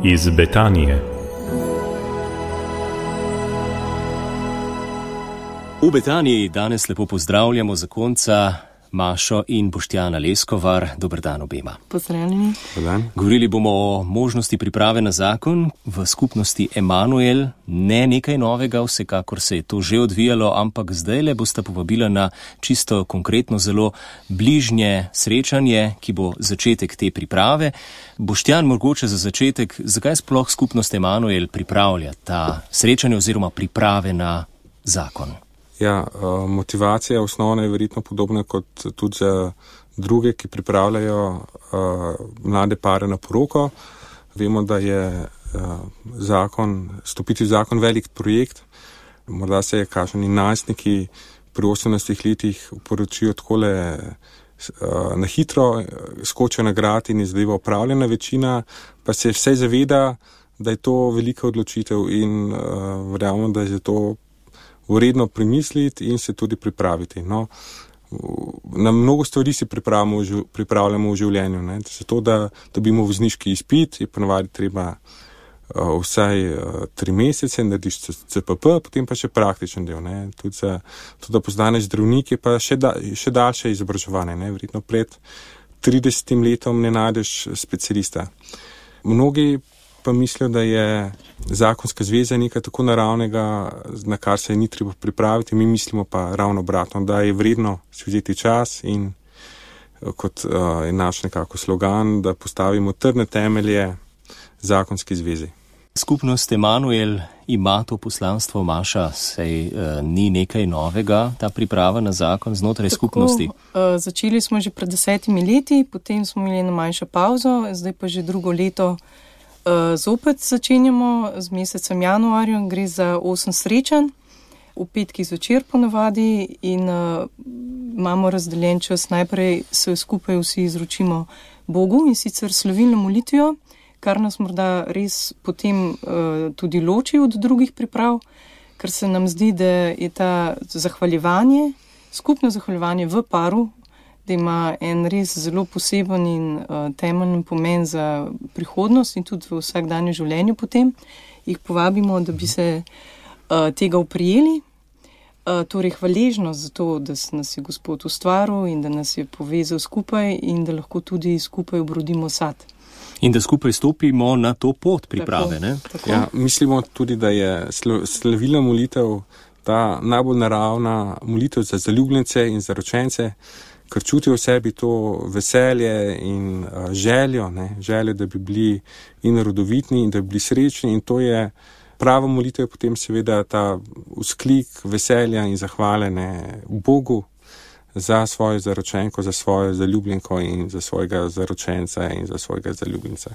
Iz Betanije. V Betaniji danes lepo pozdravljamo zakonca Mašo in Boštjana Leskovar. Dober dan obema. Pozdravljeni. Govorili bomo o možnosti priprave na zakon v skupnosti Emanuel. Ne nekaj novega, vsekakor se je to že odvijalo, ampak zdajle boste povabila na čisto konkretno zelo bližnje srečanje, ki bo začetek te priprave. Boštjan, mogoče za začetek, zakaj sploh skupnost Emanuel pripravlja ta srečanje oziroma priprave na zakon? Ja, motivacija osnovna je verjetno podobna kot tudi za druge, ki pripravljajo mlade pare na poroko. Vemo, da je stopiti v zakon velik projekt. Morda se kakšni najstniki pri 18 letih poročijo takole na hitro, skočijo na grad in je zadeva opravljena, večina pa se vse zaveda, da je to velika odločitev in verjamemo, da je zato vredno premisliti in se tudi pripraviti. No, na mnogo stvari se pripravljamo v življenju. Ne. Zato, da dobimo vozniški izpit, je ponavadi treba vsaj 3 mesece, narediš CPP, potem pa še praktičen del. Ne. Tudi za to, da poznaneš zdravnik, je pa še daljše izobraževanje. Ne. Verjetno pred 30 letom ne najdeš specialista. Mnogi pa mislijo, da je zakonska zveza nekaj tako naravnega, na kar se ni treba pripraviti. Mi mislimo pa ravno obratno, da je vredno si vzeti čas in kot je naš nekako slogan, da postavimo trdne temelje zakonski zvezi. Skupnost Emanuel ima to poslanstvo, Maša, sej ni nekaj novega, ta priprava na zakon znotraj skupnosti. Začeli smo že pred 10 leti, potem smo imeli eno manjšo pauzo, zdaj pa že drugo leto zopet začenjamo z mesecem januarjem, gre za 8 srečanj, v petkih zvečer ponavadi in imamo razdeljen čas. Najprej se skupaj vsi izročimo Bogu in sicer slovilno molitvijo, kar nas morda res potem tudi loči od drugih priprav, ker se nam zdi, da je ta zahvaljevanje, skupno zahvaljevanje v paru, da ima en res zelo poseben in temeljni pomen za prihodnost in tudi v vsakdanjem življenju potem. Jih povabimo, da bi se tega oprijeli, torej hvaležnost za to, da nas je Gospod ustvaril in da nas je povezal skupaj in da lahko tudi skupaj obrodimo sad. In da skupaj stopimo na to pot priprave. Tako, ne? Tako. Ja, mislimo tudi, da je slavilna molitev ta najbolj naravna molitev za zaljubljence in zaročence, ker čutijo v sebi to veselje in željo, da bi bili in rodovitni in da bi bili srečni, in to je prava molitev, potem seveda ta vzklik veselja in zahvale Bogu za svojo zaročenko, za svojo zaljubljenko in za svojega zaročenca in za svojega zaljubljenca.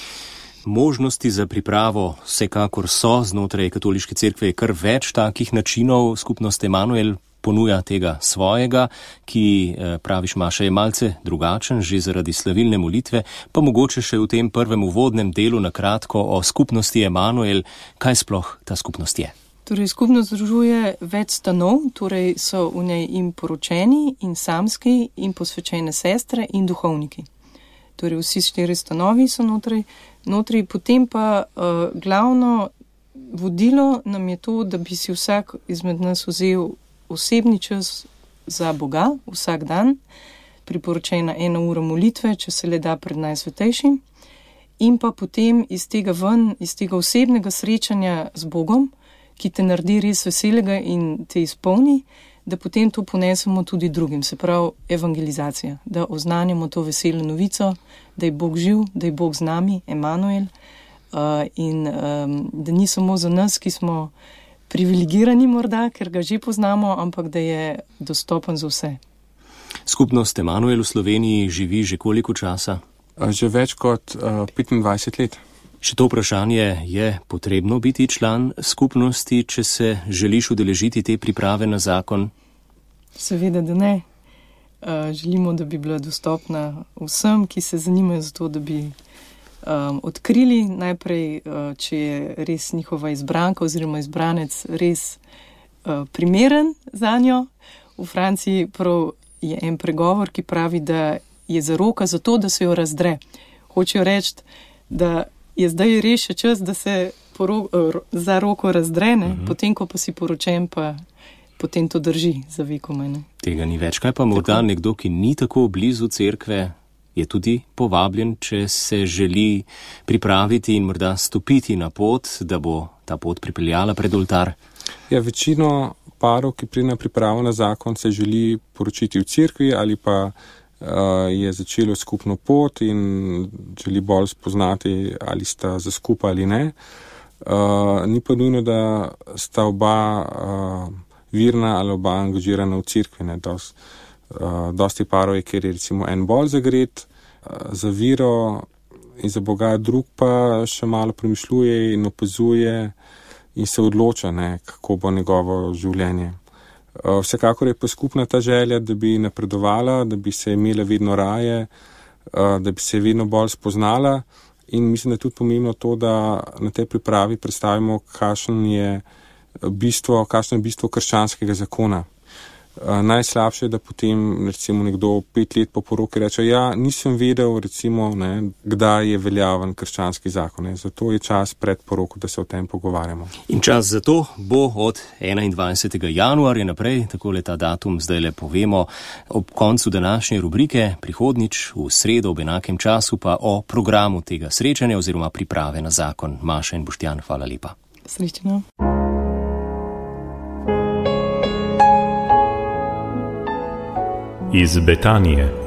Možnosti za pripravo vsekakor so znotraj katoliške cerkve, je kar več takih načinov. Skupnost Emanuel ponuja tega svojega, ki, praviš Maša, je malce drugačen, že zaradi slavilne molitve, pa mogoče še v tem prvem uvodnem delu na kratko o skupnosti Emanuel. Kaj sploh ta skupnost je? Torej, skupnost združuje več stanov, torej so v njej in poročeni, in samski, in posvečene sestre, in duhovniki. Torej, vsi 4 stanovi so notri, potem pa glavno vodilo nam je to, da bi si vsak izmed nas vzel osebni čas za Boga vsak dan, priporočena 1 ura molitve, če se le da pred Najsvetejšim, in pa potem iz tega osebnega srečanja z Bogom, ki te naredi res veselega in te izpolni, da potem to ponesemo tudi drugim, se pravi evangelizacija, da oznanjamo to veselo novico, da je Bog živ, da je Bog z nami, Emanuel, in da ni samo za nas, ki smo privilegirani morda, ker ga že poznamo, ampak da je dostopen za vse. Skupnost Emanuel v Sloveniji živi že koliko časa? Že več kot 25 let. Še to vprašanje, je potrebno biti član skupnosti, če se želiš udeležiti te priprave na zakon? Seveda, da ne. Želimo, da bi bila dostopna vsem, ki se zanimajo za to, da bi odkrili najprej, če je res njihova izbranka oziroma izbranec res primeren za njo. V Franciji prav je en pregovor, ki pravi, da je zaroka za to, da se jo razdre. Hočejo reči, da je zdaj res še čas, da se za roko razdrene, potem, ko pa si poročen, pa potem to drži za vekomaj. Tega ni več. Kaj pa morda nekdo, ki ni tako blizu cerkve, je tudi povabljen, če se želi pripraviti in morda stopiti na pot, da bo ta pot pripeljala pred oltar? Ja, večino parov, ki pride na pripravo na zakon, se želi poročiti v cerkvi ali pa je začelo skupno pot in želi bolj spoznati, ali sta za skupaj ali ne. Ni pa nujno, da sta oba virna ali oba angažirana v cerkvi. Dosti parov je, kjer je recimo en bolj zagret za viro in za Boga, drug pa še malo premišljuje in opazuje in se odloča, kako bo njegovo življenje. Vsekakor je pa skupna ta želja, da bi napredovala, da bi se imela vedno raje, da bi se vedno bolj spoznala, in mislim, da je tudi pomembno to, da na tej pripravi predstavimo, kakšno je bistvo krščanskega zakona. Najslabše je, da potem recimo nekdo 5 let po poroki reče, nisem vedel recimo, kdaj je veljaven krščanski zakon. Zato je čas pred poroko, da se o tem pogovarjamo. In čas za to bo od 21. januarja naprej, takole ta datum zdaj le povemo, ob koncu današnje rubrike, prihodnič v sredo ob enakem času pa o programu tega srečanja oziroma priprave na zakon. Maša in Boštjan, hvala lepa. Srečno. Iz Betanije.